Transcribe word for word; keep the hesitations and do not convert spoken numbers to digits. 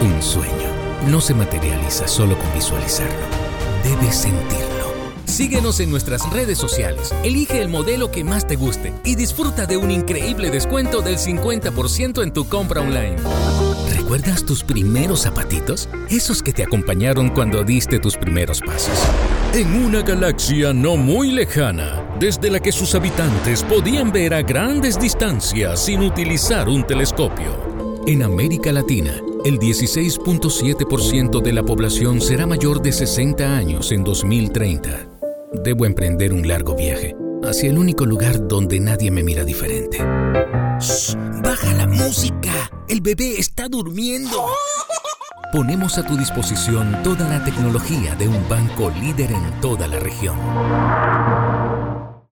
Un sueño no se materializa solo con visualizarlo. Debes sentirlo. Síguenos en nuestras redes sociales, elige el modelo que más te guste y disfruta de un increíble descuento del cincuenta por ciento en tu compra online. ¿Recuerdas tus primeros zapatitos? Esos que te acompañaron cuando diste tus primeros pasos. En una galaxia no muy lejana, desde la que sus habitantes podían ver a grandes distancias sin utilizar un telescopio. En América Latina, el dieciséis punto siete por ciento de la población será mayor de sesenta años en dos mil treinta. Debo emprender un largo viaje hacia el único lugar donde nadie me mira diferente. ¡Shh! ¡Baja la música! ¡El bebé está durmiendo! Ponemos a tu disposición toda la tecnología de un banco líder en toda la región.